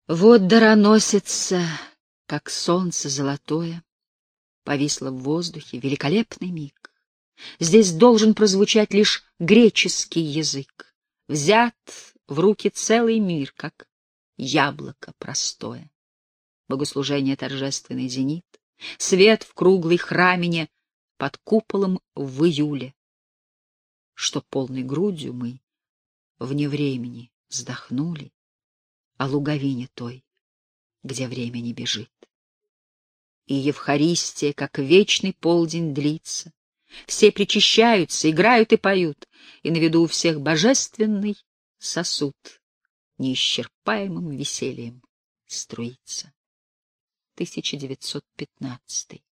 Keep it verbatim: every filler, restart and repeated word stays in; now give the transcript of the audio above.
Вот дароносица, как солнце золотое, повисло в воздухе великолепный миг. Здесь должен прозвучать лишь греческий язык. Взят в руки целый мир, как яблоко простое. Богослужение торжественный зенит, свет в круглой храмине под куполом в июле, что полной грудью мы вне времени вздохнули о луговине той, где время не бежит. И Евхаристия, как вечный полдень, длится. Все причащаются, играют и поют, и на виду у всех божественный сосуд неисчерпаемым весельем струится. тысяча девятьсот пятнадцатый